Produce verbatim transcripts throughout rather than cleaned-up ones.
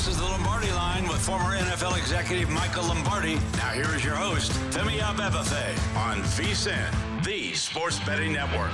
is the Lombardi Line with former N F L executive Michael Lombardi. Now here is your host, Femi Abebefe, on V S I N, the Sports Betting Network.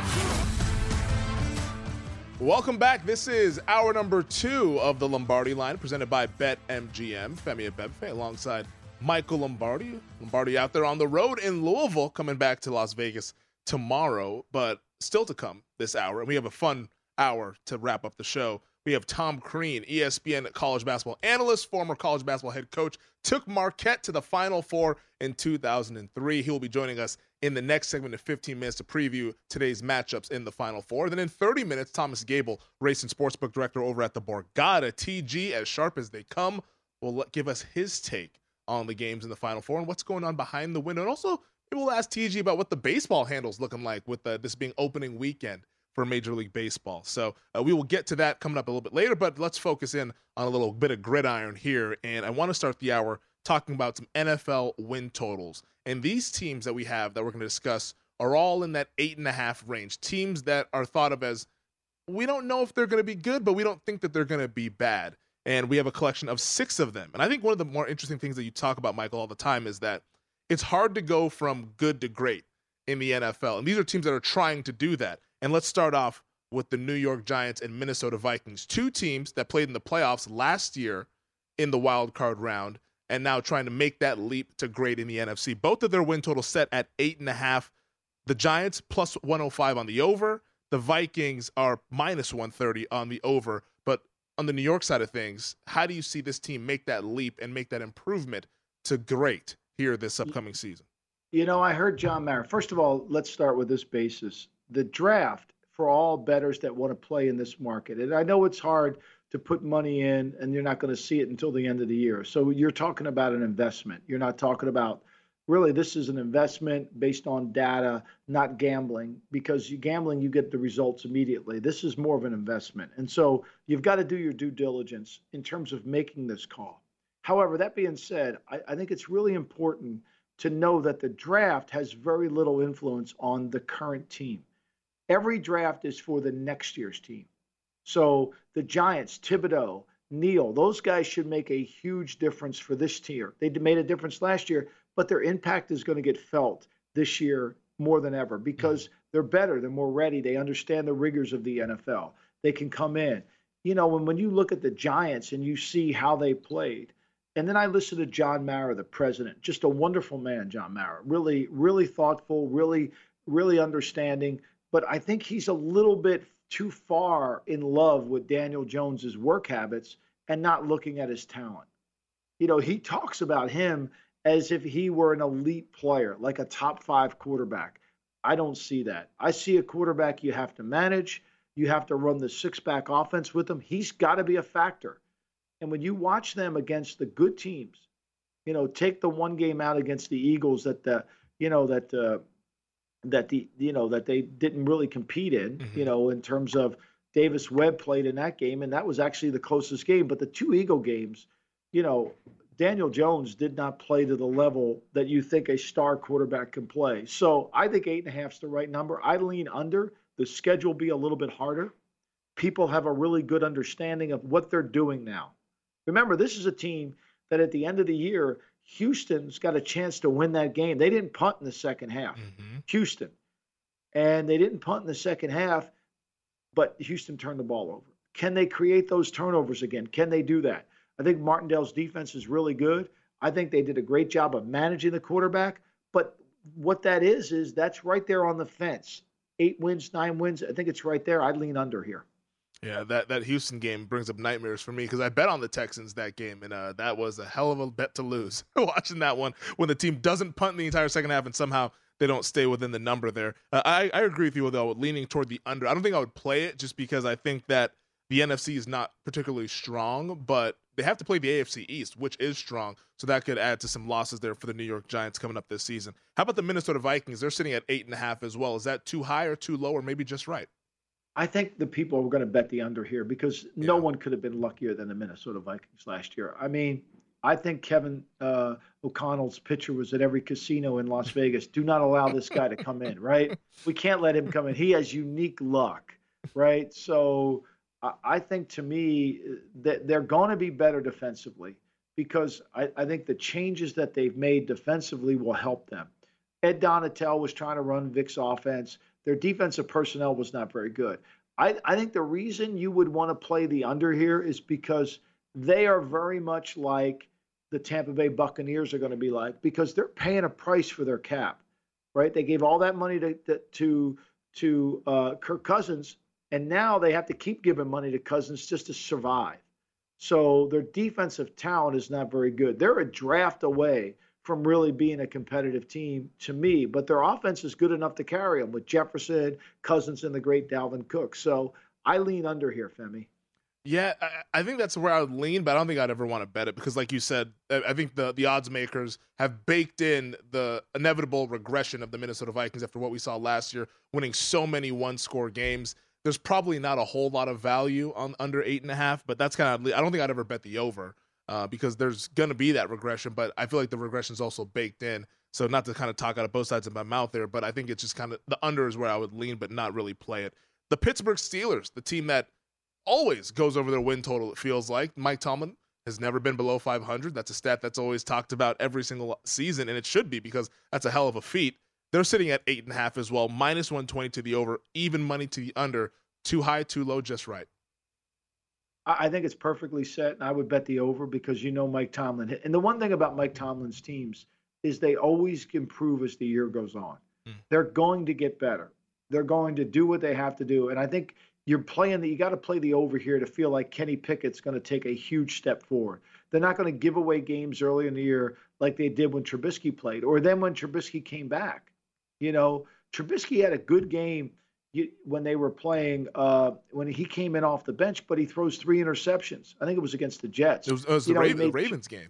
Welcome back. This is hour number two of the Lombardi Line, presented by BetMGM. Femi Abebefe alongside Michael Lombardi. Lombardi out there on the road in Louisville, coming back to Las Vegas tomorrow, but still to come this hour. And we have a fun hour to wrap up the show. We have Tom Crean, E S P N college basketball analyst, former college basketball head coach, took Marquette to the Final Four in two thousand three. He will be joining us in the next segment of fifteen minutes to preview today's matchups in the Final Four. Then in thirty minutes, Thomas Gable, race and sportsbook director over at the Borgata. T G, as sharp as they come, will give us his take on the games in the Final Four and what's going on behind the window. And also, maybe we'll ask T G about what the baseball handle's looking like with uh, this being opening weekend for Major League Baseball. So uh, we will get to that coming up a little bit later, but let's focus in on a little bit of gridiron here. And I want to start the hour talking about some N F L win totals. And these teams that we have that we're going to discuss are all in that eight and a half range. Teams that are thought of as, we don't know if they're going to be good, but we don't think that they're going to be bad. And we have a collection of six of them. And I think one of the more interesting things that you talk about, Michael, all the time is that it's hard to go from good to great in the N F L. And these are teams that are trying to do that. And let's start off with the New York Giants and Minnesota Vikings, two teams that played in the playoffs last year in the wild card round and now trying to make that leap to great in the N F C. Both of their win totals set at eight and a half. The Giants plus one oh five on the over. The Vikings are minus one thirty on the over. But on the New York side of things, how do you see this team make that leap and make that improvement to great here this upcoming season? You know, I heard John Mara. First of all, let's start with this basis. The draft for all bettors that want to play in this market. And I know it's hard to put money in and you're not going to see it until the end of the year. So you're talking about an investment. You're not talking about, really, this is an investment based on data, not gambling, because you gambling, you get the results immediately. This is more of an investment. And so you've got to do your due diligence in terms of making this call. However, that being said, I, I think it's really important to know that the draft has very little influence on the current team. Every draft is for the next year's team. So the Giants, Thibodeau, Neal, those guys should make a huge difference for this tier. They made a difference last year, but their impact is going to get felt this year more than ever because they're better, they're more ready, they understand the rigors of the N F L. They can come in. You know, when, when you look at the Giants and you see how they played, and then I listened to John Mara, the president, just a wonderful man, John Mara, really, really thoughtful, really, really understanding. But I think he's a little bit too far in love with Daniel Jones's work habits and not looking at his talent. You know, he talks about him as if he were an elite player, like a top five quarterback. I don't see that. I see a quarterback you have to manage. You have to run the six-back offense with him. He's got to be a factor. And when you watch them against the good teams, you know, take the one game out against the Eagles that the, you know, that uh, that the, you know, that they didn't really compete in, mm-hmm. you know, in terms of Davis Webb played in that game, and that was actually the closest game. But the two Eagle games, you know, Daniel Jones did not play to the level that you think a star quarterback can play. So I think eight and a half is the right number. I lean under. The schedule will be a little bit harder. People have a really good understanding of what they're doing now. Remember, this is a team that at the end of the year, Houston's got a chance to win that game. They didn't punt in the second half, mm-hmm. Houston. And they didn't punt in the second half, but Houston turned the ball over. Can they create those turnovers again? Can they do that? I think Martindale's defense is really good. I think they did a great job of managing the quarterback. But what that is, is that's right there on the fence. Eight wins, nine wins. I think it's right there. I'd lean under here. Yeah, that, that Houston game brings up nightmares for me because I bet on the Texans that game, and uh, that was a hell of a bet to lose watching that one when the team doesn't punt in the entire second half and somehow they don't stay within the number there. Uh, I, I agree with you, though, leaning toward the under. I don't think I would play it just because I think that the N F C is not particularly strong, but they have to play the A F C East, which is strong, so that could add to some losses there for the New York Giants coming up this season. How about the Minnesota Vikings? They're sitting at eight and a half as well. Is that too high or too low or maybe just right? I think the people are going to bet the under here because yeah. no one could have been luckier than the Minnesota Vikings last year. I mean, I think Kevin uh, O'Connell's picture was at every casino in Las Vegas. Do not allow this guy to come in, right? We can't let him come in. He has unique luck, right? So I, I think to me that they're going to be better defensively because I, I think the changes that they've made defensively will help them. Ed Donatel was trying to run Vic's offense. Their defensive personnel was not very good. I, I think the reason you would want to play the under here is because they are very much like the Tampa Bay Buccaneers are going to be like, because they're paying a price for their cap, right? They gave all that money to to to uh, Kirk Cousins, and now they have to keep giving money to Cousins just to survive. So their defensive talent is not very good. They're a draft away from really being a competitive team to me, but their offense is good enough to carry them with Jefferson, Cousins, and the great Dalvin Cook. So I lean under here, Femi. Yeah, I, I think that's where I would lean, but I don't think I'd ever want to bet it because, like you said, I think the, the odds makers have baked in the inevitable regression of the Minnesota Vikings after what we saw last year, winning so many one-score games. There's probably not a whole lot of value on under eight and a half, but that's kind of – I don't think I'd ever bet the over uh, because there's going to be that regression, but I feel like the regression is also baked in. So not to kind of talk out of both sides of my mouth there, but I think it's just kind of – the under is where I would lean but not really play it. The Pittsburgh Steelers, the team that – always goes over their win total, it feels like. Mike Tomlin has never been below five hundred. That's a stat that's always talked about every single season, and it should be because that's a hell of a feat. They're sitting at eight and a half as well, minus one twenty to the over, even money to the under. Too high, too low, just right. I think it's perfectly set, and I would bet the over because you know Mike Tomlin. And the one thing about Mike Tomlin's teams is they always improve as the year goes on. Mm. They're going to get better. They're going to do what they have to do, and I think – you're playing the, you got to play the over here to feel like Kenny Pickett's going to take a huge step forward. They're not going to give away games early in the year like they did when Trubisky played, or then when Trubisky came back. You know, Trubisky had a good game when they were playing, uh, when he came in off the bench, but he throws three interceptions. I think it was against the Jets. It was, it was the, know, Raven, the Ravens game.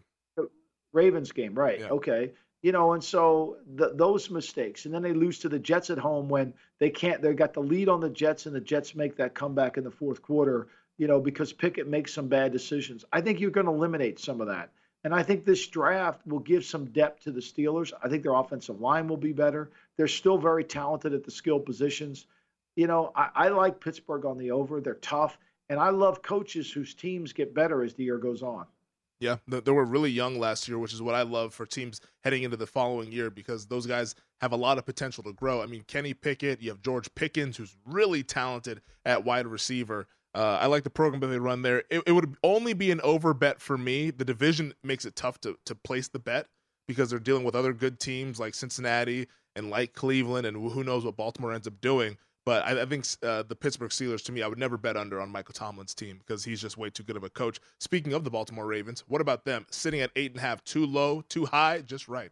Ravens game, right. Yeah. Okay. You know, and so the, those mistakes, and then they lose to the Jets at home when they can't, they got the lead on the Jets and the Jets make that comeback in the fourth quarter, you know, because Pickett makes some bad decisions. I think you're going to eliminate some of that. And I think this draft will give some depth to the Steelers. I think their offensive line will be better. They're still very talented at the skill positions. You know, I, I like Pittsburgh on the over. They're tough. And I love coaches whose teams get better as the year goes on. Yeah, they were really young last year, which is what I love for teams heading into the following year because those guys have a lot of potential to grow. I mean, Kenny Pickett, you have George Pickens, who's really talented at wide receiver. Uh, I like the program that they run there. It, it would only be an over bet for me. The division makes it tough to to place the bet because they're dealing with other good teams like Cincinnati and like Cleveland, and who knows what Baltimore ends up doing. But I, I think uh, the Pittsburgh Steelers, to me, I would never bet under on Michael Tomlin's team because he's just way too good of a coach. Speaking of the Baltimore Ravens, what about them? Sitting at eight and a half, too low, too high, just right.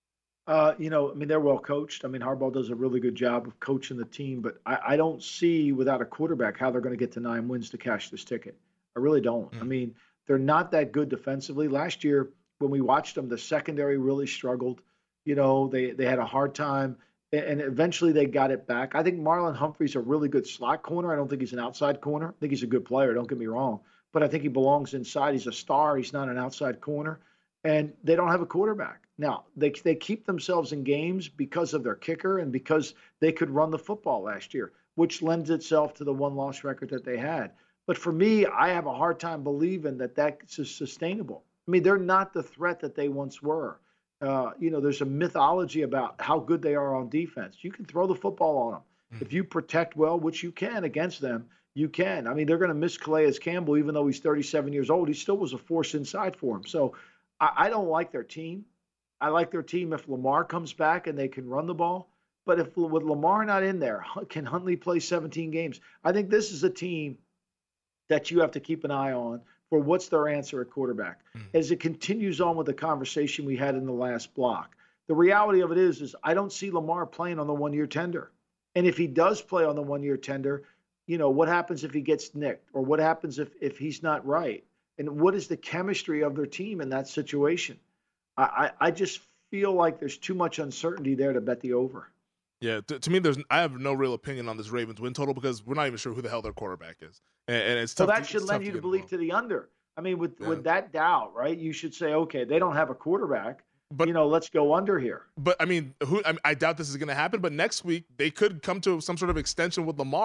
Uh, you know, I mean, they're well coached. I mean, Harbaugh does a really good job of coaching the team, but I, I don't see without a quarterback how they're going to get to nine wins to cash this ticket. I really don't. Mm. I mean, they're not that good defensively. Last year, when we watched them, the secondary really struggled. You know, they, they had a hard time. And eventually they got it back. I think Marlon Humphrey's a really good slot corner. I don't think he's an outside corner. I think he's a good player. Don't get me wrong. But I think he belongs inside. He's a star. He's not an outside corner. And they don't have a quarterback. Now, they they keep themselves in games because of their kicker and because they could run the football last year, which lends itself to the one-loss record that they had. But for me, I have a hard time believing that that's sustainable. I mean, they're not the threat that they once were. Uh, you know, there's a mythology about how good they are on defense. You can throw the football on them. Mm. If you protect well, which you can against them, you can. I mean, they're going to miss Calais Campbell, even though he's thirty-seven years old. He still was a force inside for him. So I, I don't like their team. I like their team if Lamar comes back and they can run the ball. But if with Lamar not in there, can Huntley play seventeen games? I think this is a team that you have to keep an eye on for what's their answer at quarterback. Mm. As it continues on with the conversation we had in the last block, the reality of it is, is I don't see Lamar playing on the one-year tender. And if he does play on the one-year tender, you know, what happens if he gets nicked? Or what happens if, if he's not right? And what is the chemistry of their team in that situation? I, I, I just feel like there's too much uncertainty there to bet the over. Yeah, to, to me, there's I have no real opinion on this Ravens win total because we're not even sure who the hell their quarterback is, and, and it's tough. Well, that to, should lend to you to believe involved. to the under. I mean, with Yeah. with that doubt, right? You should say, okay, they don't have a quarterback, but you know, let's go under here. But I mean, who? I, mean, I doubt this is going to happen. But next week they could come to some sort of extension with Lamar,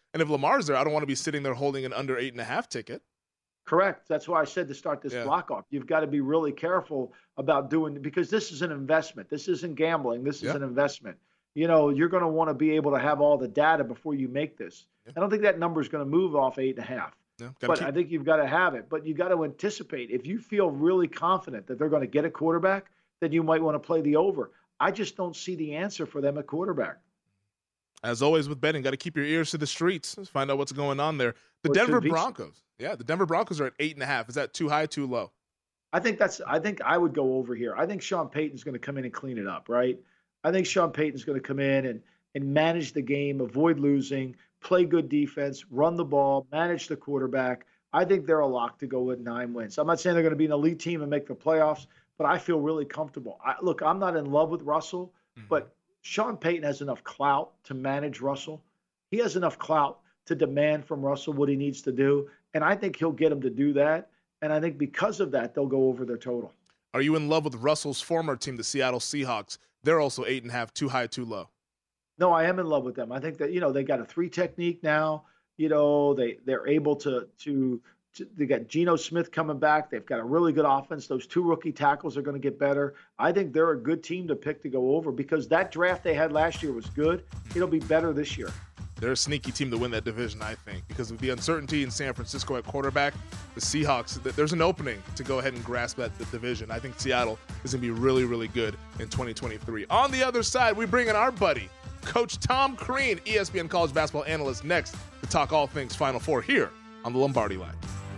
And if Lamar's there, I don't want to be sitting there holding an under eight and a half ticket. Correct. That's why I said to start this Yeah. block off. You've got to be really careful about doing, because this is an investment. This isn't gambling. This is Yeah. an investment. You know, you're going to want to be able to have all the data before you make this. Yeah. I don't think that number is going to move off eight and a half. Yeah, But keep, I think you've got to have it. But you got to anticipate. If you feel really confident that they're going to get a quarterback, then you might want to play the over. I just don't see the answer for them at quarterback. as always with betting, got to keep your ears to the streets. Let's find out what's going on there. The Or to Denver V C. Broncos. Yeah, the Denver Broncos are at eight and a half. Is that too high, too low? I think that's. I think I would go over here. I think Sean Payton's going to come in and clean it up, right? I think Sean Payton's going to come in and and manage the game, avoid losing, play good defense, run the ball, manage the quarterback. I think they're a lock to go with nine wins. I'm not saying they're going to be an elite team and make the playoffs, but I feel really comfortable. I, look, I'm not in love with Russell, Mhm. but Sean Payton has enough clout to manage Russell. He has enough clout to demand from Russell what he needs to do, and I think he'll get him to do that. And I think because of that, they'll go over their total. Are you in love with Russell's former team, the Seattle Seahawks? They're also eight and a half, too high, too low. No, I am in love with them. I think that, you know, they got a three technique now. You know, they they're able to to, to they got Geno Smith coming back. They've got a really good offense. Those two rookie tackles are going to get better. I think they're a good team to pick to go over because that draft they had last year was good. It'll be better this year. They're a sneaky team to win that division, I think, because of the uncertainty in San Francisco at quarterback. The Seahawks, there's an opening to go ahead and grasp that the division. I think Seattle is going to be really, really good in twenty twenty-three. On the other side, we bring in our buddy, Coach Tom Crean, E S P N college basketball analyst, next to talk all things Final Four here on the Lombardi Line.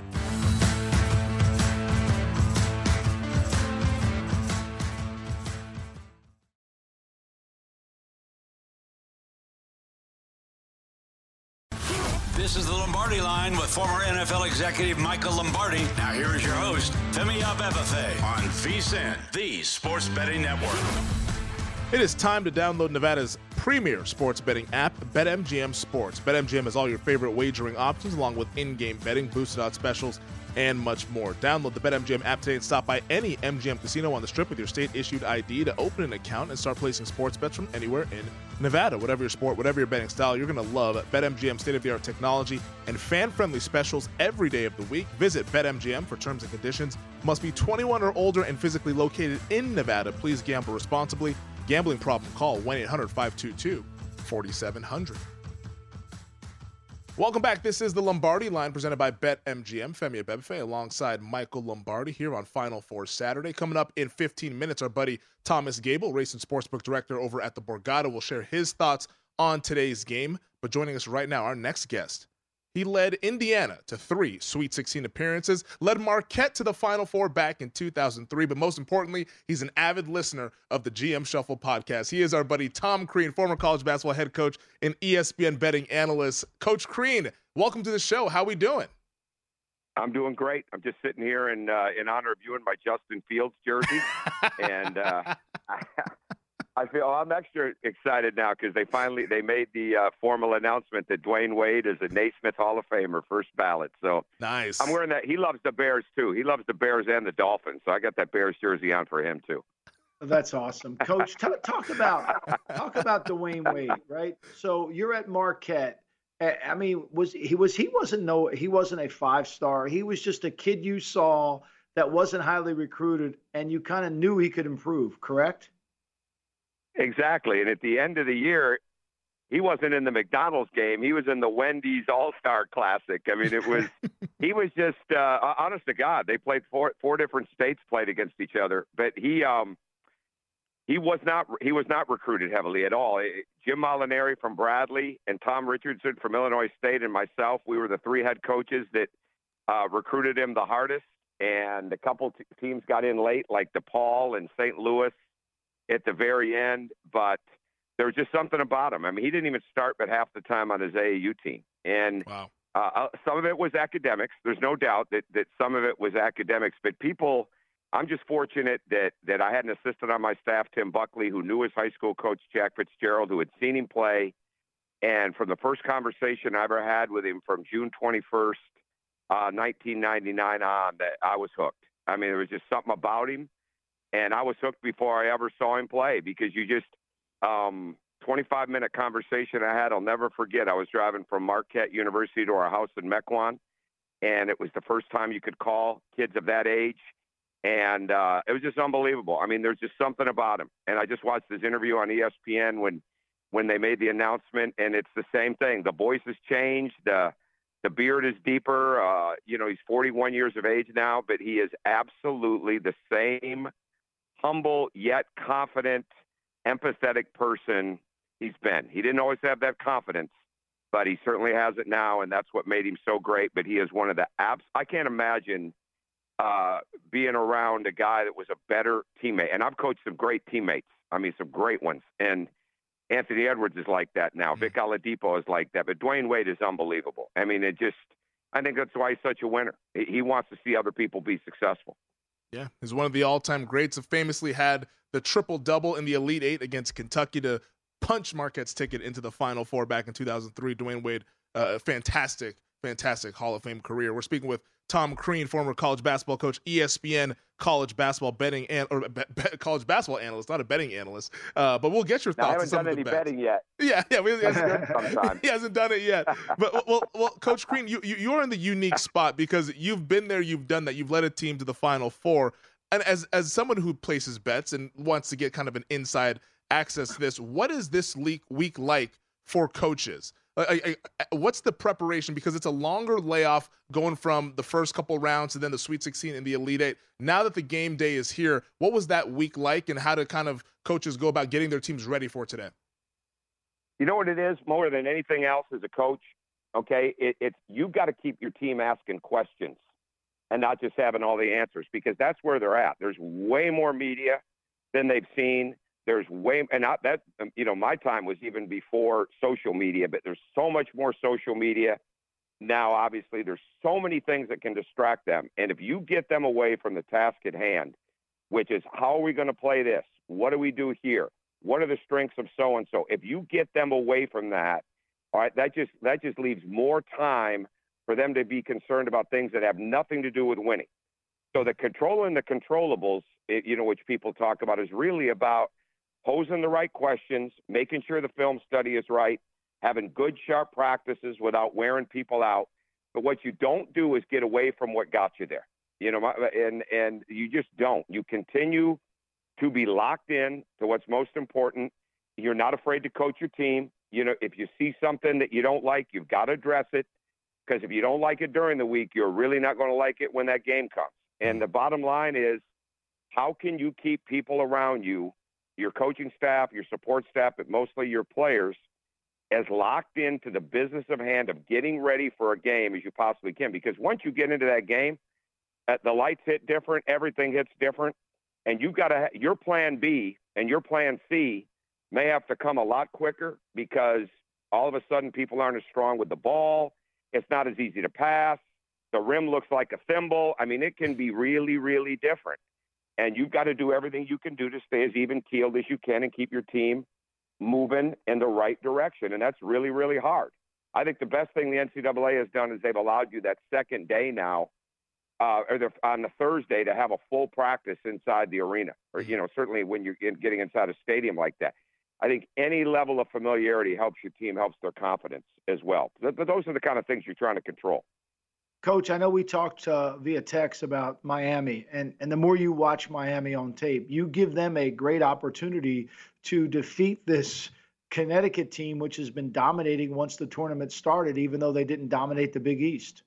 This is the Lombardi Line with former N F L executive Michael Lombardi. Now here is your host, Femi Abebefe, on V S I N, the Sports Betting Network. It is time to download Nevada's premier sports betting app, BetMGM Sports. BetMGM has all your favorite wagering options, along with in-game betting, boosted odds specials, and much more. Download the BetMGM app today and stop by any M G M casino on the Strip with your state-issued I D to open an account and start placing sports bets from anywhere in Nevada. Whatever your sport, whatever your betting style, you're going to love BetMGM's state-of-the-art technology and fan-friendly specials every day of the week. Visit BetMGM for terms and conditions. Must be twenty-one or older and physically located in Nevada. Please gamble responsibly. Gambling problem? Call one eight hundred five two two four seven zero zero. Welcome back. This is the Lombardi Line presented by BetMGM. Femi Abebefe alongside Michael Lombardi here on Final Four Saturday. Coming up in fifteen minutes, our buddy Thomas Gable, race and sportsbook director over at the Borgata, will share his thoughts on today's game. But joining us right now, our next guest. He led Indiana to three Sweet sixteen appearances, led Marquette to the Final Four back in two thousand three, but most importantly, he's an avid listener of the G M Shuffle podcast. He is our buddy Tom Crean, former college basketball head coach and E S P N betting analyst. Coach Crean, welcome to the show. How we doing? I'm doing great. I'm just sitting here in uh, in honor of you in my Justin Fields jersey, and uh, I feel I'm extra excited now because they finally they made the uh, formal announcement that Dwayne Wade is a Naismith Hall of Famer, first ballot. So nice. I'm wearing that. He loves the Bears too. He loves the Bears and the Dolphins. So I got that Bears jersey on for him too. That's awesome, Coach. T- talk about talk about Dwayne Wade, right? So you're at Marquette. I mean, was he was he wasn't no he wasn't a five star. He was just a kid you saw that wasn't highly recruited, and you kind of knew he could improve. Correct? Exactly. And at the end of the year, he wasn't in the McDonald's game. He was in the Wendy's All-Star Classic. I mean, it was he was just uh, honest to God. They played four four different states played against each other, but he um he was not he was not recruited heavily at all. Jim Molinari from Bradley and Tom Richardson from Illinois State and myself, we were the three head coaches that uh, recruited him the hardest. And a couple t- teams got in late, like DePaul and Saint Louis at the very end, but there was just something about him. I mean, he didn't even start but half the time on his A A U team. And Wow. uh, some of it was academics. There's no doubt that, that some of it was academics, but people, I'm just fortunate that, that I had an assistant on my staff, Tim Buckley, who knew his high school coach, Jack Fitzgerald, who had seen him play. And from the first conversation I ever had with him from June twenty-first, uh, nineteen ninety-nine on, that I was hooked. I mean, there was just something about him. And I was hooked before I ever saw him play because you just, um, twenty-five minute conversation I had. I'll never forget. I was driving from Marquette University to our house in Mequon, and it was the first time you could call kids of that age. And uh, it was just unbelievable. I mean, there's just something about him. And I just watched his interview on E S P N when when they made the announcement, and it's the same thing. The voice has changed. The the beard is deeper. Uh, you know, he's forty-one years of age now, but he is absolutely the same humble yet confident, empathetic person he's been. He didn't always have that confidence, but he certainly has it now, and that's what made him so great. But he is one of the abs. I can't imagine uh, being around a guy that was a better teammate. And I've coached some great teammates. I mean, some great ones. And Anthony Edwards is like that now. Vic Oladipo is like that. But Dwayne Wade is unbelievable. I mean, it just – I think that's why he's such a winner. He, he wants to see other people be successful. Yeah, he's one of the all-time greats. Have famously had the triple-double in the Elite Eight against Kentucky to punch Marquette's ticket into the Final Four back in two thousand three. Dwayne Wade, uh, fantastic, fantastic Hall of Fame career. We're speaking with Tom Crean, former college basketball coach, E S P N college basketball betting and or be, be, college basketball analyst, not a betting analyst. Uh, but we'll get your thoughts. No, I haven't on some done any bets. betting yet. Yeah, yeah, we, he, hasn't, he hasn't done it yet. But well, well, Coach Crean, you, you you're in the unique spot because you've been there, you've done that, you've led a team to the Final Four. And as as someone who places bets and wants to get kind of an inside access to this, what is this week week like for coaches? I, I, I, what's the preparation? Because it's a longer layoff going from the first couple rounds to then the Sweet sixteen and the Elite Eight. Now that the game day is here, what was that week like, and how do kind of coaches go about getting their teams ready for today? You know what it is more than anything else as a coach? Okay, it, it's you've got to keep your team asking questions and not just having all the answers, because that's where they're at. There's way more media than they've seen. There's way, and not that, you know, my time was even before social media, but there's so much more social media now. Obviously, there's so many things that can distract them. And if you get them away from the task at hand, which is how are we going to play this? What do we do here? What are the strengths of so-and-so? If you get them away from that, all right, that just, that just leaves more time for them to be concerned about things that have nothing to do with winning. So the controlling the controllables, it, you know, which people talk about, is really about posing the right questions, making sure the film study is right, having good, sharp practices without wearing people out. But what you don't do is get away from what got you there. You know, and and you just don't. You continue to be locked in to what's most important. You're not afraid to coach your team. You know, if you see something that you don't like, you've got to address it. Because if you don't like it during the week, you're really not going to like it when that game comes. And the bottom line is, how can you keep people around you, your coaching staff, your support staff, but mostly your players, as locked into the business of hand of getting ready for a game as you possibly can? Because once you get into that game, uh, the lights hit different, everything hits different, and you've got to ha- your plan B and your plan C may have to come a lot quicker, because all of a sudden people aren't as strong with the ball. It's not as easy to pass. The rim looks like a thimble. I mean, it can be really, really different. And you've got to do everything you can do to stay as even-keeled as you can and keep your team moving in the right direction. And that's really, really hard. I think the best thing the N C double A has done is they've allowed you that second day now, uh, or the, on the Thursday, to have a full practice inside the arena. Or, you know, certainly when you're in, getting inside a stadium like that. I think any level of familiarity helps your team, helps their confidence as well. But those are the kind of things you're trying to control. Coach, I know we talked uh, via text about Miami, and, and the more you watch Miami on tape, you give them a great opportunity to defeat this Connecticut team, which has been dominating once the tournament started, even though they didn't dominate the Big East.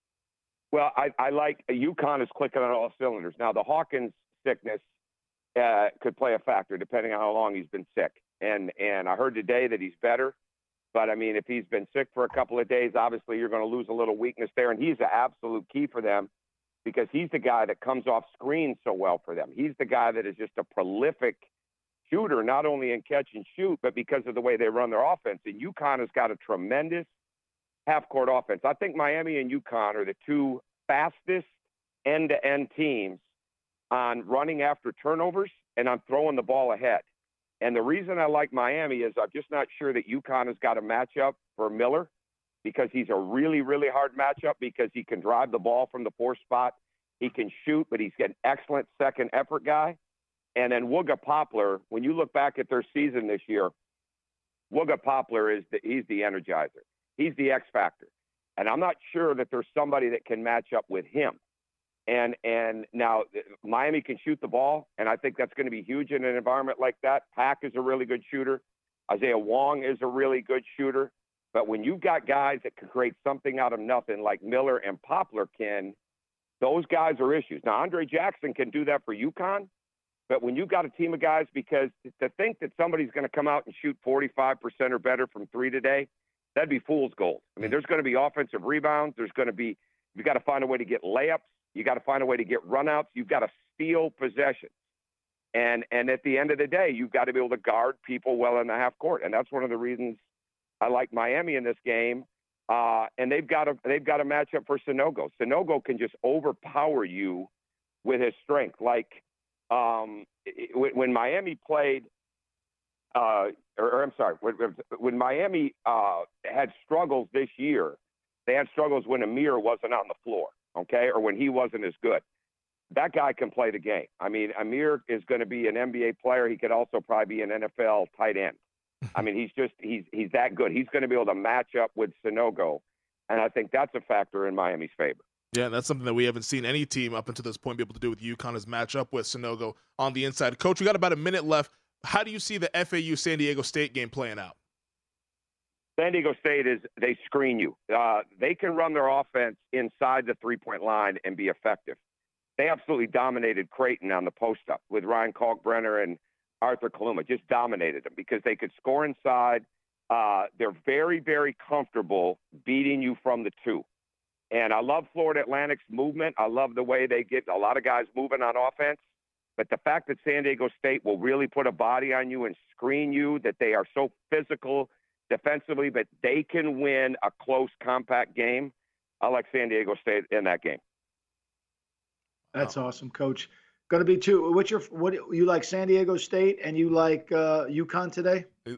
Well, I, I like uh, UConn is clicking on all cylinders. Now, the Hawkins sickness uh, could play a factor depending on how long he's been sick. And and I heard today that he's better. But, I mean, if he's been sick for a couple of days, obviously you're going to lose a little weakness there. And he's the absolute key for them, because he's the guy that comes off screen so well for them. He's the guy that is just a prolific shooter, not only in catch and shoot, but because of the way they run their offense. And UConn has got a tremendous half-court offense. I think Miami and UConn are the two fastest end-to-end teams on running after turnovers and on throwing the ball ahead. And the reason I like Miami is I'm just not sure that UConn has got a matchup for Miller, because he's a really, really hard matchup, because he can drive the ball from the four spot. He can shoot, but he's an excellent second effort guy. And then Wooga Poplar, when you look back at their season this year, Wooga Poplar is the, he's the energizer. He's the X factor. And I'm not sure that there's somebody that can match up with him. And and now Miami can shoot the ball, and I think that's going to be huge in an environment like that. Pack is a really good shooter. Isaiah Wong is a really good shooter. But when you've got guys that can create something out of nothing like Miller and Poplar can, those guys are issues. Now, Andre Jackson can do that for UConn, but when you've got a team of guys, because to think that somebody's going to come out and shoot forty-five percent or better from three today, that'd be fool's gold. I mean, there's going to be offensive rebounds. There's going to be – you've got to find a way to get layups. You got to find a way to get runouts. You've got to steal possessions. And and at the end of the day, you've got to be able to guard people well in the half court. And that's one of the reasons I like Miami in this game. Uh, and they've got a they've got a matchup for Sanogo. Sanogo can just overpower you with his strength. Like um, it, when, when Miami played, uh, or, or I'm sorry, when, when Miami uh, had struggles this year, they had struggles when Amir wasn't on the floor. Okay, or when he wasn't as good. That guy can play the game. I mean, Amir is going to be an N B A player. He could also probably be an N F L tight end. I mean, he's just he's he's that good. He's going to be able to match up with Sanogo, and I think that's a factor in Miami's favor. Yeah, and that's something that we haven't seen any team up until this point be able to do with UConn is match up with Sanogo on the inside. Coach, we got about a minute left. How do you see the F A U San Diego State game playing out? San Diego State is they screen you. Uh, they can run their offense inside the three-point line and be effective. They absolutely dominated Creighton on the post-up with Ryan Kalkbrenner and Arthur Kaluma. Just dominated them because they could score inside. Uh, they're very, very comfortable beating you from the two. And I love Florida Atlantic's movement. I love the way they get a lot of guys moving on offense. But the fact that San Diego State will really put a body on you and screen you, that they are so physical defensively, but they can win a close, compact game. I like San Diego State in that game. That's awesome, Coach. Going to be two. What's your what you like? San Diego State and you like uh, UConn today? Uh,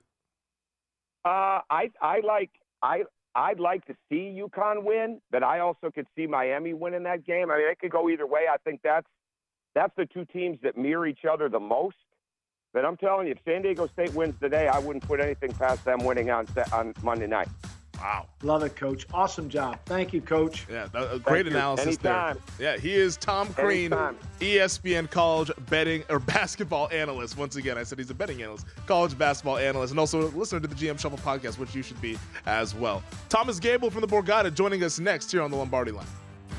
I I like I I'd like to see UConn win, but I also could see Miami winning that game. I mean, it could go either way. I think that's that's the two teams that mirror each other the most. But I'm telling you, if San Diego State wins today, I wouldn't put anything past them winning on on Monday night. Wow. Love it, Coach. Awesome job. Thank you, Coach. Yeah, a great Thank analysis Anytime. there. Yeah, he is Tom Crean, Anytime. E S P N college betting or basketball analyst. Once again, I said he's a betting analyst, college basketball analyst, and also a listener to the G M Shuffle podcast, which you should be as well. Thomas Gable from the Borgata joining us next here on the Lombardi Line.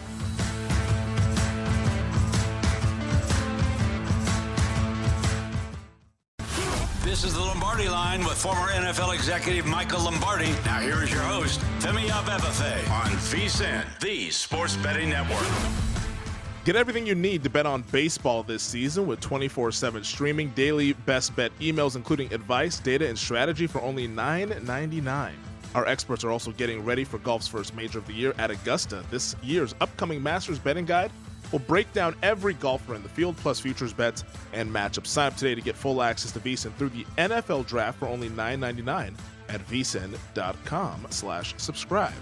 This is the Lombardi Line with former N F L executive Michael Lombardi. Now here is your host, Femi Abebefe, on V S I N, the Sports Betting Network. Get everything you need to bet on baseball this season with twenty-four seven streaming, daily best bet emails, including advice, data, and strategy for only nine ninety-nine. Our experts are also getting ready for golf's first major of the year at Augusta. This year's upcoming Masters betting guide will break down every golfer in the field, plus futures bets and matchups. Sign up today to get full access to V S I N through the N F L Draft for only nine ninety-nine at V S I N dot com slash subscribe.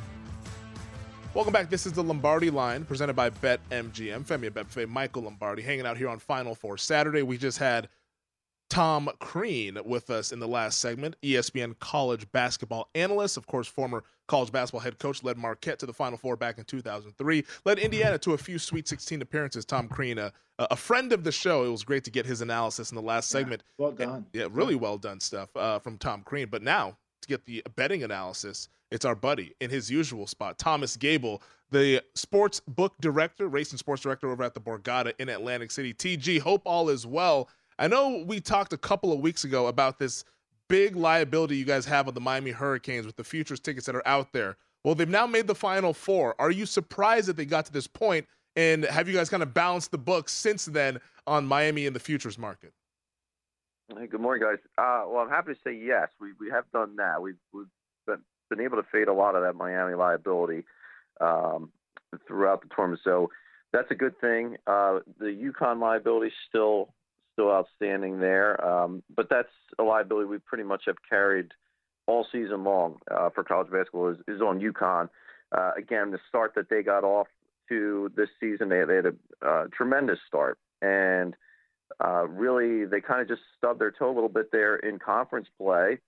Welcome back. This is the Lombardi Line presented by BetMGM. Femi Abebefe, Michael Lombardi, hanging out here on Final Four Saturday. We just had Tom Crean with us in the last segment, E S P N college basketball analyst, of course, former college basketball head coach, led Marquette to the Final Four back in two thousand three, led Indiana to a few Sweet sixteen appearances. Tom Crean, a, a friend of the show. It was great to get his analysis in the last segment. Yeah, well done. And, yeah, really well done stuff uh, from Tom Crean. But now, to get the betting analysis, it's our buddy in his usual spot, Thomas Gable, the sports book director, race and sports director over at the Borgata in Atlantic City. T G, hope all is well. I know we talked a couple of weeks ago about this big liability you guys have on the Miami Hurricanes with the futures tickets that are out there. Well, they've now made the Final Four. Are you surprised that they got to this point? And have you guys kind of balanced the books since then on Miami in the futures market? Hey, good morning, guys. Uh, well, I'm happy to say yes. We we have done that. We've, we've been, been able to fade a lot of that Miami liability um, throughout the tournament. So that's a good thing. Uh, the UConn liability is still still outstanding there, um, but that's a liability we pretty much have carried all season long uh, for college basketball is, is on UConn. Uh, again, the start that they got off to this season, they, they had a uh, tremendous start, and uh, really they kind of just stubbed their toe a little bit there in conference play.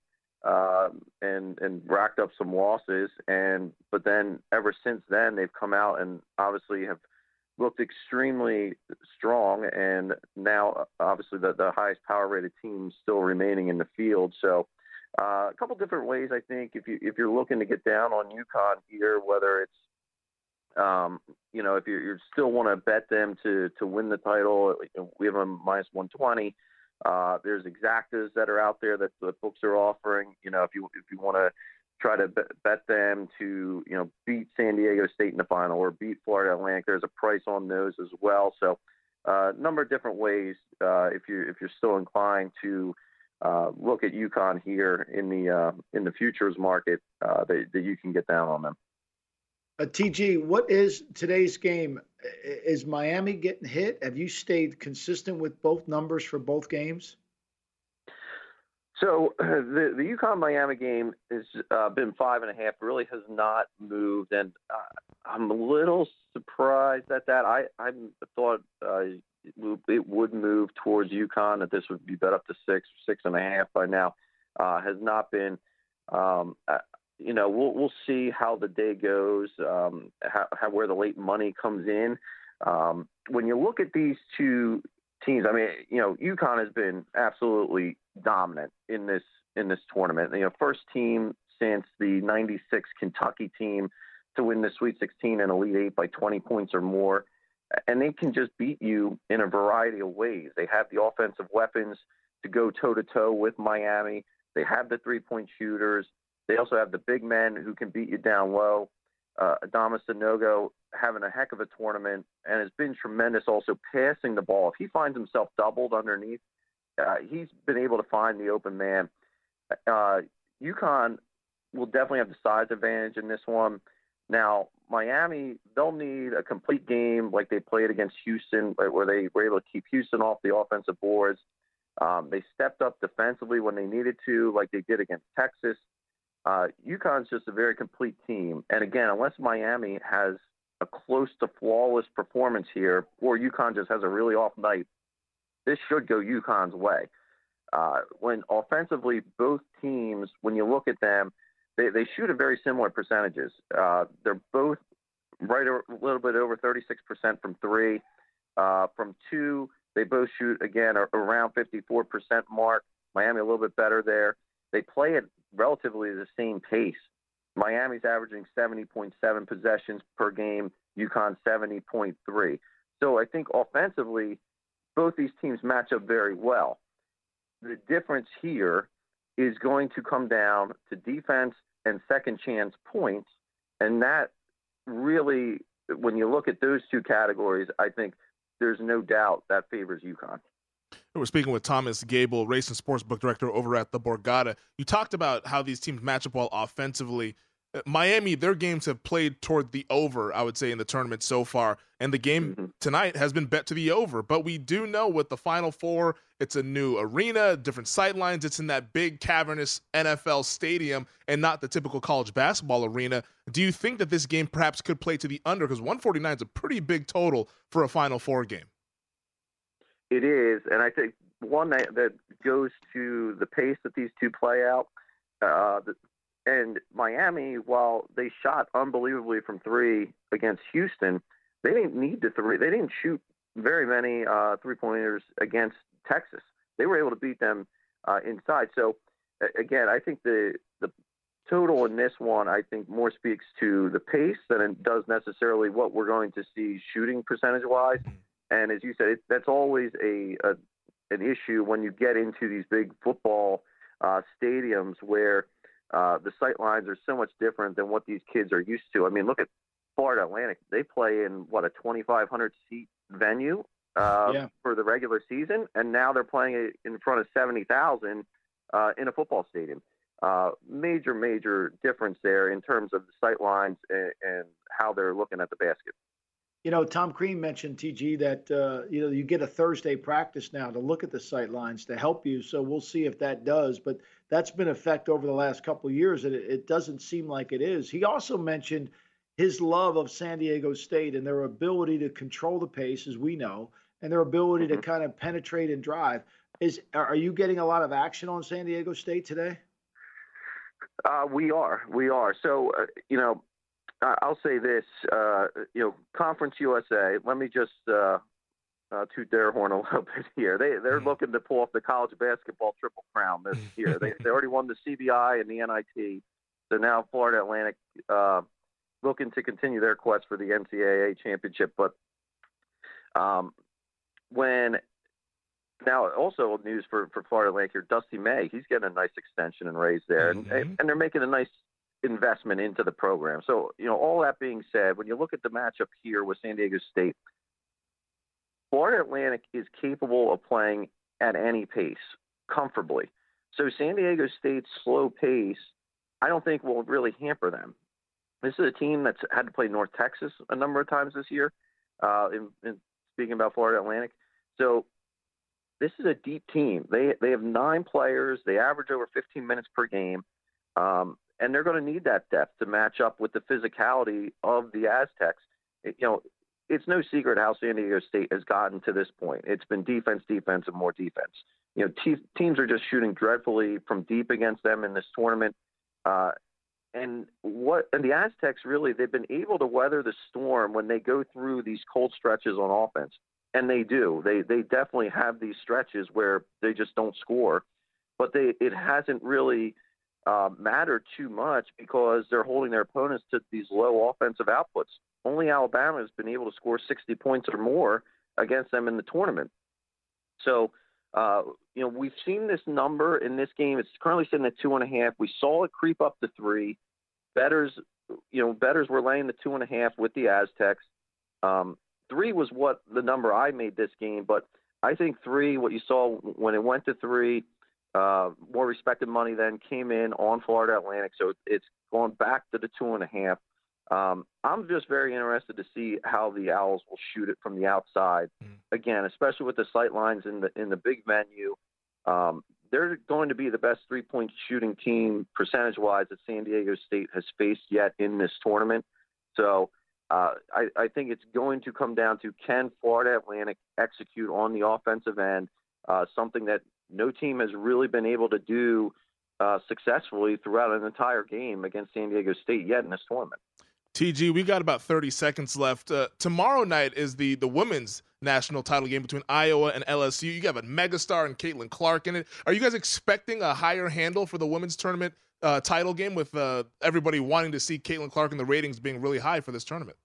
uh, and and racked up some losses. And but then ever since then, they've come out and obviously have looked extremely strong. And now, obviously, the, the highest power rated team still remaining in the field. So uh, a couple different ways, I think, if you if you're looking to get down on UConn here, whether it's Um, you know, if you you still want to bet them to to win the title, we have them minus one twenty. Uh, there's exactas that are out there that the books are offering. You know, if you if you want to try to bet, bet them to you know beat San Diego State in the final or beat Florida Atlantic, there's a price on those as well. So, a uh, number of different ways uh, if you if you're still inclined to uh, look at UConn here in the uh, in the futures market, uh, that, that you can get down on them. Uh, T G, what is today's game? Is Miami getting hit? Have you stayed consistent with both numbers for both games? So uh, the the UConn Miami game has uh, been five and a half. Really has not moved, and uh, I'm a little surprised at that. I I thought uh, it would move towards UConn, that this would be bet up to six, six and a half by now. Uh, has not been. Um, uh, You know, we'll we'll see how the day goes, um, how, how where the late money comes in. Um, when you look at these two teams, I mean, you know, UConn has been absolutely dominant in this in this tournament. You know, first team since the ninety-six Kentucky team to win the Sweet sixteen and Elite Eight by twenty points or more, and they can just beat you in a variety of ways. They have the offensive weapons to go toe to toe with Miami. They have the three point shooters. They also have the big men who can beat you down low. Uh, Adama Sanogo having a heck of a tournament and has been tremendous also passing the ball. If he finds himself doubled underneath, uh, he's been able to find the open man. Uh, UConn will definitely have the size advantage in this one. Now, Miami, they'll need a complete game like they played against Houston, where they were able to keep Houston off the offensive boards. Um, they stepped up defensively when they needed to, like they did against Texas. Uh, UConn's just a very complete team. And again, unless Miami has a close to flawless performance here, or UConn just has a really off night, this should go UConn's way. Uh, when offensively, both teams, when you look at them, they, they shoot at very similar percentages. Uh, they're both right a little bit over thirty-six percent from three. Uh, from two, they both shoot, again, around fifty-four percent mark. Miami a little bit better there. They play at relatively the same pace. Miami's averaging seventy point seven possessions per game, UConn seventy point three. So I think offensively, both these teams match up very well. The difference here is going to come down to defense and second chance points. And that really, when you look at those two categories, I think there's no doubt that favors UConn. We're speaking with Thomas Gable, race and sportsbook director over at the Borgata. You talked about how these teams match up well offensively. Miami, their games have played toward the over, I would say, in the tournament so far. And the game mm-hmm. tonight has been bet to the over. But we do know with the Final Four, it's a new arena, different sightlines. It's in that big, cavernous N F L stadium and not the typical college basketball arena. Do you think that this game perhaps could play to the under? Because one forty-nine is a pretty big total for a Final Four game. It is, and I think one that, that goes to the pace that these two play out. Uh, the, and Miami, while they shot unbelievably from three against Houston, they didn't need to three. They didn't shoot very many uh, three-pointers against Texas. They were able to beat them uh, inside. So, again, I think the the total in this one, I think, more speaks to the pace than it does necessarily what we're going to see shooting percentage-wise. And as you said, it, that's always a, a an issue when you get into these big football uh, stadiums where uh, the sight lines are so much different than what these kids are used to. I mean, look at Florida Atlantic. They play in, what, a twenty-five hundred seat venue uh, yeah. for the regular season, and now they're playing it in front of seventy thousand uh, in a football stadium. Uh, major, major difference there in terms of the sight lines and, and how they're looking at the basket. You know, Tom Crean mentioned, T G, that, uh, you know, you get a Thursday practice now to look at the sight lines to help you. So we'll see if that does. But that's been effect over the last couple of years, and it, it doesn't seem like it is. He also mentioned his love of San Diego State and their ability to control the pace, as we know, and their ability mm-hmm. to kind of penetrate and drive. Is Are you getting a lot of action on San Diego State today? Uh, we are. We are. So, uh, you know, I'll say this, uh, you know, Conference U S A, let me just uh, uh, toot their horn a little bit here. They, they're mm-hmm. looking to pull off the college basketball triple crown this year. they, they already won the C B I and the N I T. So now Florida Atlantic uh, looking to continue their quest for the N C double A championship. But um, when now also news for, for Florida Atlantic here, Dusty May, he's getting a nice extension and raise there. Mm-hmm. And, and they're making a nice investment into the program. So, you know, all that being said, when you look at the matchup here with San Diego State, Florida Atlantic is capable of playing at any pace comfortably. So San Diego State's slow pace, I don't think will really hamper them. This is a team that's had to play North Texas a number of times this year, uh, in, in speaking about Florida Atlantic. So this is a deep team. They they have nine players. They average over fifteen minutes per game. Um, and they're going to need that depth to match up with the physicality of the Aztecs. It, you know, it's no secret how San Diego State has gotten to this point. It's been defense, defense, and more defense. You know, te- teams are just shooting dreadfully from deep against them in this tournament. Uh, and what and the Aztecs really, they've been able to weather the storm when they go through these cold stretches on offense. And they do. They they definitely have these stretches where they just don't score. But they it hasn't really Uh, matter too much because they're holding their opponents to these low offensive outputs. Only Alabama has been able to score sixty points or more against them in the tournament. So, uh, you know, we've seen this number in this game. It's currently sitting at two and a half. We saw it creep up to three. Bettors, you know, bettors were laying the two and a half with the Aztecs. Um, three was what the number I made this game, but I think three, what you saw when it went to three, Uh, more respected money then came in on Florida Atlantic, so it's going back to the two and a half. Um, I'm just very interested to see how the Owls will shoot it from the outside. Mm. Again, especially with the sight lines in the in the big venue, um, they're going to be the best three-point shooting team percentage-wise that San Diego State has faced yet in this tournament. So uh, I, I think it's going to come down to, can Florida Atlantic execute on the offensive end, uh, something that no team has really been able to do uh, successfully throughout an entire game against San Diego State yet in this tournament. T G, we got about thirty seconds left. Uh, tomorrow night is the the women's national title game between Iowa and L S U. You have a megastar and Caitlin Clark in it. Are you guys expecting a higher handle for the women's tournament uh, title game with uh, everybody wanting to see Caitlin Clark and the ratings being really high for this tournament?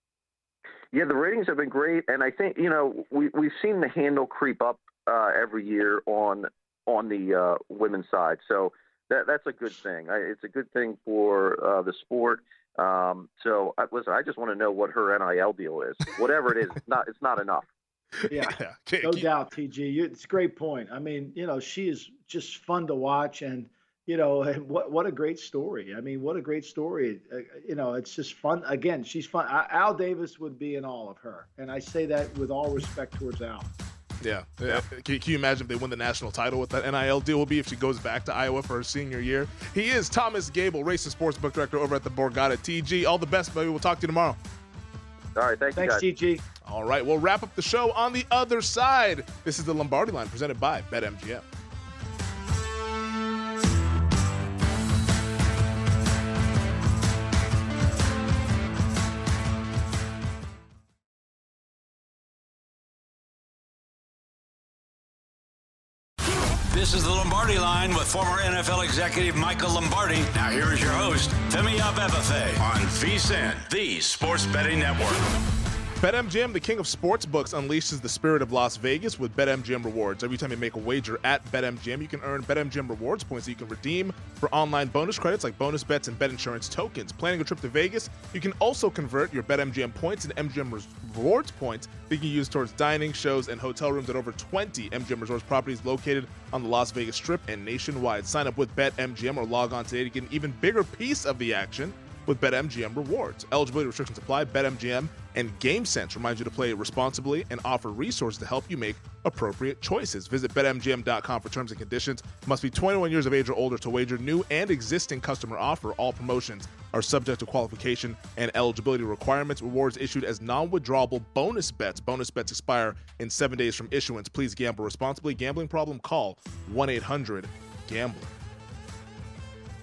Yeah, the ratings have been great, and I think, you know, we, we've seen the handle creep up Uh, every year on on the uh, women's side, so that that's a good thing. I, it's a good thing for uh, the sport. Um, so I, listen, I just want to know what her N I L deal is. Whatever it is, it's not it's not enough. Yeah, yeah. no doubt, T G. You, it's a great point. I mean, you know, she is just fun to watch, and you know, and what what a great story. I mean, what a great story. Uh, you know, it's just fun. Again, she's fun. Al Davis would be in all of her, and I say that with all respect towards Al. Yeah. yeah. Can, can you imagine if they win the national title, what that N I L deal will be if she goes back to Iowa for her senior year? He is Thomas Gable, race and sports book director over at the Borgata. T G, all the best, baby. We'll talk to you tomorrow. All right. Thank Thanks, you, guys. T G. All right. We'll wrap up the show on the other side. This is the Lombardi Line presented by BetMGM. This is the Lombardi Line with former N F L executive Michael Lombardi. Now here is your host, Femi Abebefe, on VSiN, the Sports Betting Network. BetMGM, the king of sportsbooks, unleashes the spirit of Las Vegas with BetMGM Rewards. Every time you make a wager at BetMGM, you can earn BetMGM Rewards points that you can redeem for online bonus credits like bonus bets and bet insurance tokens. Planning a trip to Vegas, you can also convert your BetMGM points into M G M Rewards points that you can use towards dining, shows, and hotel rooms at over twenty M G M Resorts properties located on the Las Vegas Strip and nationwide. Sign up with BetMGM or log on today to get an even bigger piece of the action with BetMGM Rewards. Eligibility restrictions apply. BetMGM and GameSense remind you to play responsibly and offer resources to help you make appropriate choices. Visit Bet M G M dot com for terms and conditions. Must be twenty-one years of age or older to wager. New and existing customer offer. All promotions are subject to qualification and eligibility requirements. Rewards issued as non-withdrawable bonus bets. Bonus bets expire in seven days from issuance. Please gamble responsibly. Gambling problem? Call one eight hundred gambler.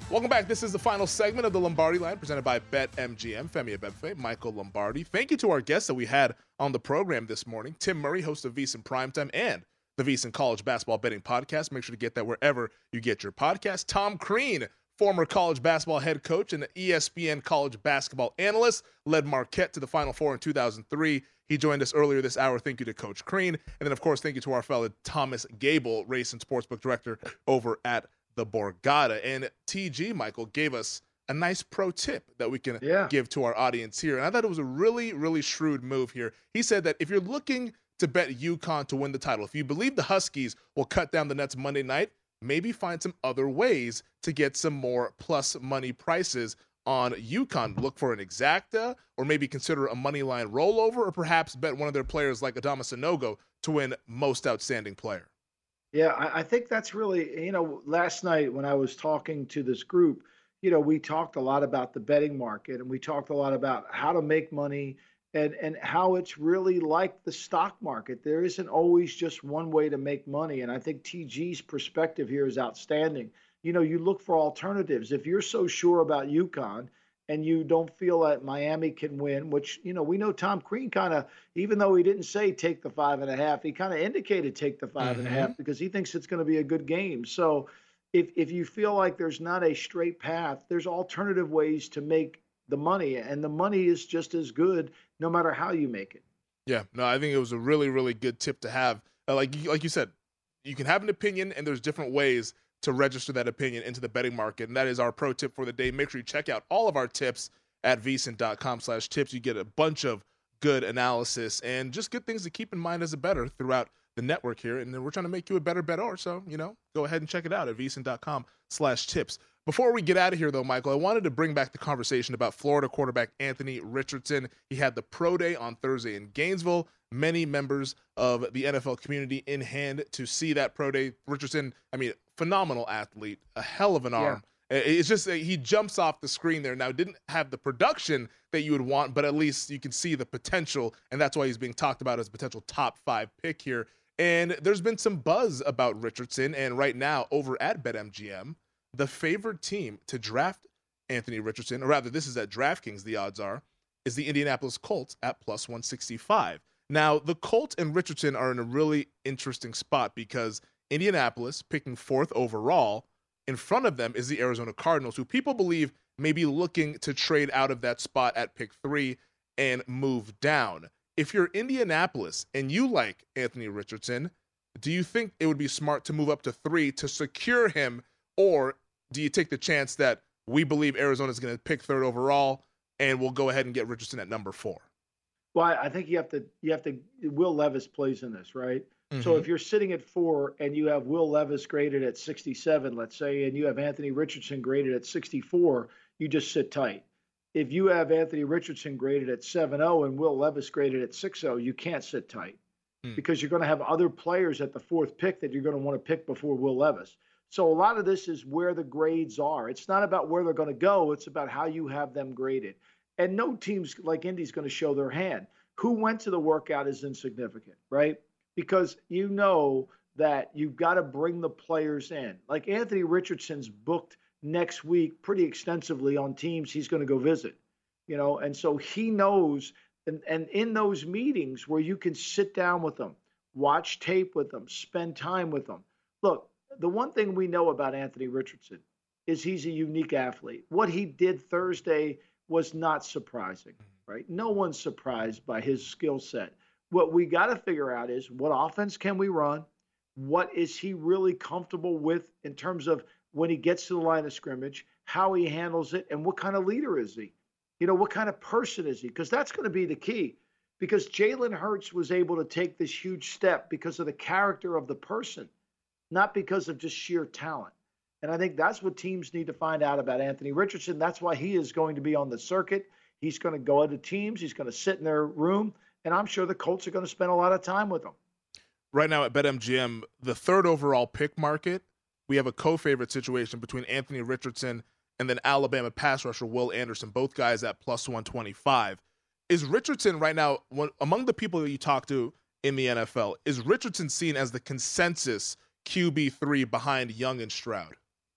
Welcome back. This is the final segment of the Lombardi Line presented by BetMGM. Femi Abebefe, Michael Lombardi. Thank you to our guests that we had on the program this morning. Tim Murray, host of VSiN Primetime and the VSiN College Basketball Betting Podcast. Make sure to get that wherever you get your podcast. Tom Crean, former college basketball head coach and E S P N college basketball analyst, led Marquette to the Final Four in two thousand three. He joined us earlier this hour. Thank you to Coach Crean. And then, of course, thank you to our fellow Thomas Gable, race and sportsbook director over at the Borgata. And T G, Michael, gave us a nice pro tip that we can yeah. give to our audience here. And I thought it was a really, really shrewd move here. He said that if you're looking to bet UConn to win the title, if you believe the Huskies will cut down the Nets Monday night, maybe find some other ways to get some more plus money prices on UConn. Look for an exacta, or maybe consider a money line rollover, or perhaps bet one of their players like Adama Sanogo to win most outstanding player. Yeah, I, I think that's really, you know, last night when I was talking to this group, you know, we talked a lot about the betting market, and we talked a lot about how to make money and, and how it's really like the stock market. There isn't always just one way to make money. And I think T G's perspective here is outstanding. You know, you look for alternatives. If you're so sure about UConn and you don't feel that Miami can win, which, you know, we know Tom Crean kind of, even though he didn't say take the five and a half, he kind of indicated take the five mm-hmm. and a half because he thinks it's going to be a good game. So if if you feel like there's not a straight path, there's alternative ways to make the money, and the money is just as good no matter how you make it. Yeah, no, I think it was a really, really good tip to have. Uh, like, like you said, you can have an opinion, and there's different ways to register that opinion into the betting market. And that is our pro tip for the day. Make sure you check out all of our tips at vsin.com slash tips. You get a bunch of good analysis and just good things to keep in mind as a bettor throughout the network here. And we're trying to make you a better bettor. So, you know, go ahead and check it out at vsin.com slash tips. Before we get out of here, though, Michael, I wanted to bring back the conversation about Florida quarterback Anthony Richardson. He had the pro day on Thursday in Gainesville. Many members of the N F L community in hand to see that pro day. Richardson, I mean, phenomenal athlete, a hell of an arm. Yeah. It's just he jumps off the screen there. Now, didn't have the production that you would want, but at least you can see the potential, and that's why he's being talked about as a potential top five pick here. And there's been some buzz about Richardson, and right now over at BetMGM, the favored team to draft Anthony Richardson, or rather, this is at DraftKings, the odds are, is the Indianapolis Colts at plus one sixty-five. Now, the Colts and Richardson are in a really interesting spot because Indianapolis, picking fourth overall, in front of them is the Arizona Cardinals, who people believe may be looking to trade out of that spot at pick three and move down. If you're Indianapolis and you like Anthony Richardson, do you think it would be smart to move up to three to secure him, or do you take the chance that we believe Arizona is going to pick third overall and we'll go ahead and get Richardson at number four? Well, I think you have to, you have to, Will Levis plays in this, right? Mm-hmm. So if you're sitting at four and you have Will Levis graded at sixty-seven, let's say, and you have Anthony Richardson graded at sixty-four, you just sit tight. If you have Anthony Richardson graded at seven oh and Will Levis graded at six oh, you can't sit tight mm. because you're going to have other players at the fourth pick that you're going to want to pick before Will Levis. So a lot of this is where the grades are. It's not about where they're going to go. It's about how you have them graded. And no teams like Indy's going to show their hand. Who went to the workout is insignificant, right? Because you know that you've got to bring the players in. Like Anthony Richardson's booked next week pretty extensively on teams he's going to go visit, you know, and so he knows. And, and in those meetings where you can sit down with them, watch tape with them, spend time with them. Look, the one thing we know about Anthony Richardson is he's a unique athlete. What he did Thursday was not surprising, right? No one's surprised by his skill set. What we got to figure out is what offense can we run? What is he really comfortable with in terms of when he gets to the line of scrimmage, how he handles it, and what kind of leader is he? You know, what kind of person is he? Because that's going to be the key. Because Jalen Hurts was able to take this huge step because of the character of the person, not because of just sheer talent. And I think that's what teams need to find out about Anthony Richardson. That's why he is going to be on the circuit. He's going to go into teams. He's going to sit in their room. And I'm sure the Colts are going to spend a lot of time with him. Right now at BetMGM, the third overall pick market, we have a co-favorite situation between Anthony Richardson and then Alabama pass rusher Will Anderson, both guys at plus one twenty-five. Is Richardson right now, one, among the people that you talk to in the N F L, is Richardson seen as the consensus Q B three behind Young and Stroud?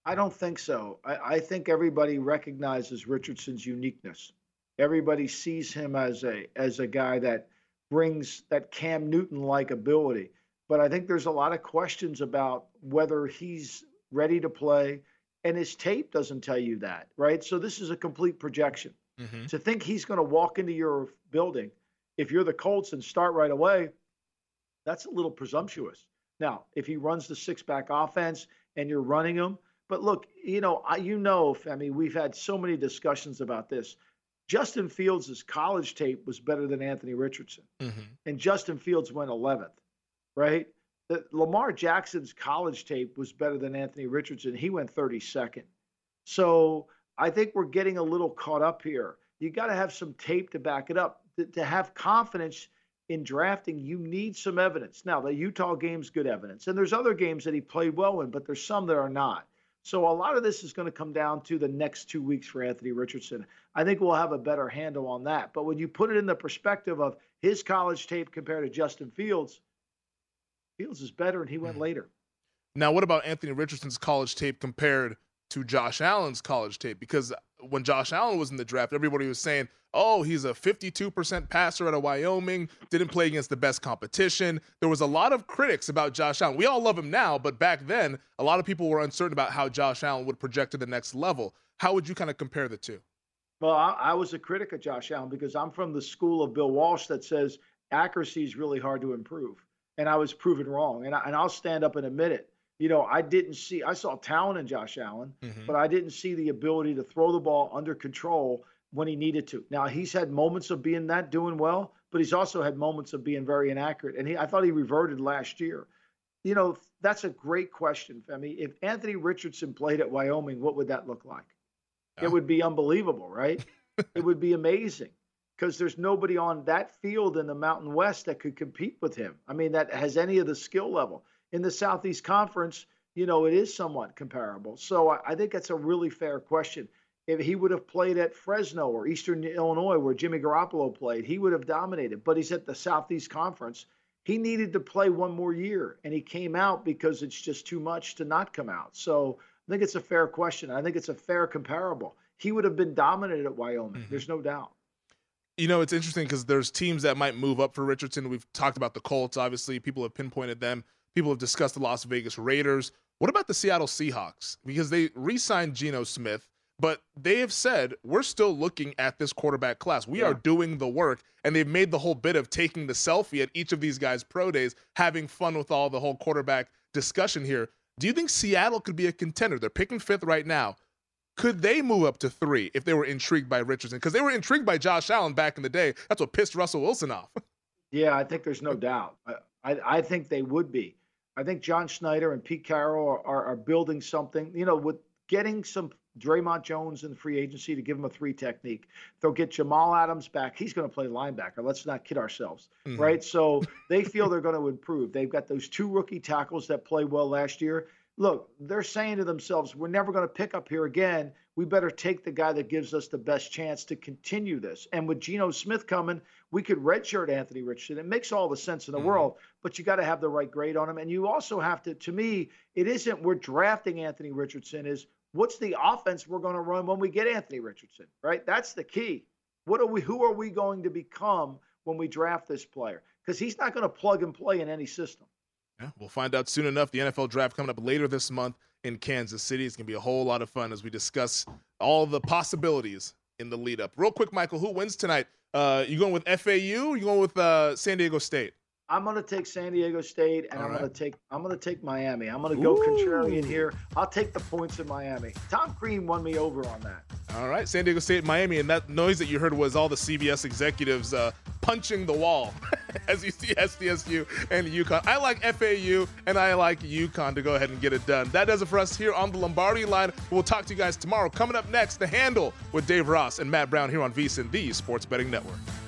I don't think so. I, I think everybody recognizes Richardson's uniqueness. Everybody sees him as a as a guy that brings that Cam Newton-like ability. But I think there's a lot of questions about whether he's ready to play, and his tape doesn't tell you that, right? So this is a complete projection. Mm-hmm. To think he's going to walk into your building, if you're the Colts, and start right away, that's a little presumptuous. Now, if he runs the six-back offense and you're running him, but look, you know, I, you know, Femi, we've had so many discussions about this. Justin Fields' college tape was better than Anthony Richardson, mm-hmm. and Justin Fields went eleventh, right? The, Lamar Jackson's college tape was better than Anthony Richardson. He went thirty-second. So I think we're getting a little caught up here. You got to have some tape to back it up. To, to have confidence in drafting, you need some evidence. Now, the Utah game's good evidence, and there's other games that he played well in, but there's some that are not. So a lot of this is going to come down to the next two weeks for Anthony Richardson. I think we'll have a better handle on that. But when you put it in the perspective of his college tape compared to Justin Fields, Fields is better, and he went later. Now, what about Anthony Richardson's college tape compared to Josh Allen's college tape? Because when Josh Allen was in the draft, everybody was saying, oh, he's a fifty-two percent passer out of Wyoming, didn't play against the best competition. There was a lot of critics about Josh Allen. We all love him now, but back then, a lot of people were uncertain about how Josh Allen would project to the next level. How would you kind of compare the two? Well, I, I was a critic of Josh Allen because I'm from the school of Bill Walsh that says accuracy is really hard to improve. And I was proven wrong. And, I, and I'll stand up and admit it. You know, I didn't see – I saw talent in Josh Allen, mm-hmm. but I didn't see the ability to throw the ball under control when he needed to. Now, he's had moments of being that, doing well, but he's also had moments of being very inaccurate. And he, I thought he reverted last year. You know, that's a great question, Femi. If Anthony Richardson played at Wyoming, what would that look like? Oh. It would be unbelievable, right? It would be amazing because there's nobody on that field in the Mountain West that could compete with him. I mean, that has any of the skill level. In the Southeast Conference, you know, it is somewhat comparable. So I, I think that's a really fair question. If he would have played at Fresno or Eastern Illinois, where Jimmy Garoppolo played, he would have dominated. But he's at the Southeast Conference. He needed to play one more year, and he came out because it's just too much to not come out. So I think it's a fair question. I think it's a fair comparable. He would have been dominant at Wyoming. Mm-hmm. There's no doubt. You know, it's interesting because there's teams that might move up for Richardson. We've talked about the Colts, obviously. People have pinpointed them. People have discussed the Las Vegas Raiders. What about the Seattle Seahawks? Because they re-signed Geno Smith, but they have said, we're still looking at this quarterback class. We yeah. are doing the work, and they've made the whole bit of taking the selfie at each of these guys' pro days, having fun with all the whole quarterback discussion here. Do you think Seattle could be a contender? They're picking fifth right now. Could they move up to three if they were intrigued by Richardson? Because they were intrigued by Josh Allen back in the day. That's what pissed Russell Wilson off. Yeah, I think there's no doubt. I, I, I think they would be. I think John Schneider and Pete Carroll are, are, are building something, you know, with getting some Draymond Jones in the free agency to give him a three technique. They'll get Jamal Adams back. He's going to play linebacker. Let's not kid ourselves, mm-hmm. right? So they feel they're going to improve. They've got those two rookie tackles that played well last year. Look, they're saying to themselves, we're never going to pick up here again. We better take the guy that gives us the best chance to continue this. And with Geno Smith coming, we could redshirt Anthony Richardson. It makes all the sense in the mm-hmm. world, but you got to have the right grade on him. And you also have to, to me, it isn't we're drafting Anthony Richardson, is what's the offense we're going to run when we get Anthony Richardson, right? That's the key. What are we, who are we going to become when we draft this player? Because he's not going to plug and play in any system. Yeah, we'll find out soon enough. The N F L draft coming up later this month in Kansas City. It's going to be a whole lot of fun as we discuss all the possibilities in the lead up. Real quick, Michael, who wins tonight? Uh, you going with F A U or you going with uh, San Diego State? I'm going to take San Diego State, and all I'm right. going to take I'm going to take Miami. I'm going to go contrarian here. I'll take the points in Miami. Tom Crean won me over on that. All right, San Diego State, Miami, and that noise that you heard was all the C B S executives uh, punching the wall as you see S D S U and UConn. I like F A U, and I like UConn to go ahead and get it done. That does it for us here on the Lombardi Line. We'll talk to you guys tomorrow. Coming up next, The Handle with Dave Ross and Matt Brown here on VSiN, the Sports Betting Network.